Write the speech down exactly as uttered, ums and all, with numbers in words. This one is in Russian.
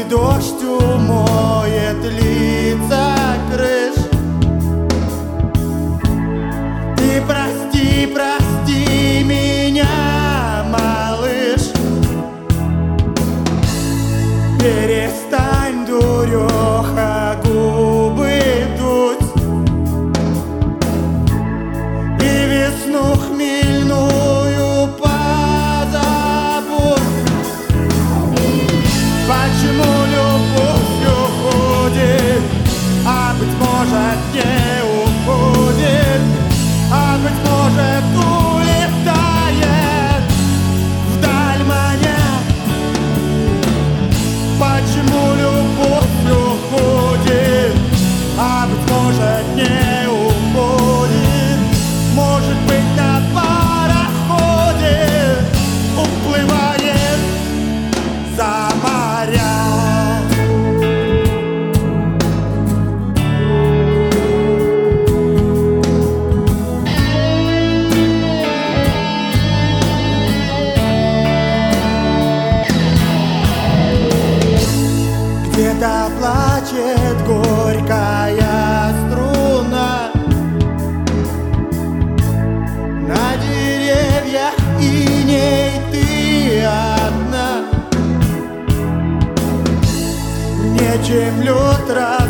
дождь умоет лица крыш. Ты прости, прости меня, малыш. Перестань, дуреха, губы дуть и весну хмельную позабудь. Почему любовь уходит, а быть может не уходит, а быть может улетает вдаль маня? Почему любовь уходит, а быть может не уходит? Может быть, на пароходе уплывает за моря. Где-то плачет горькая струна, на деревьях иней ты одна. Нечем лед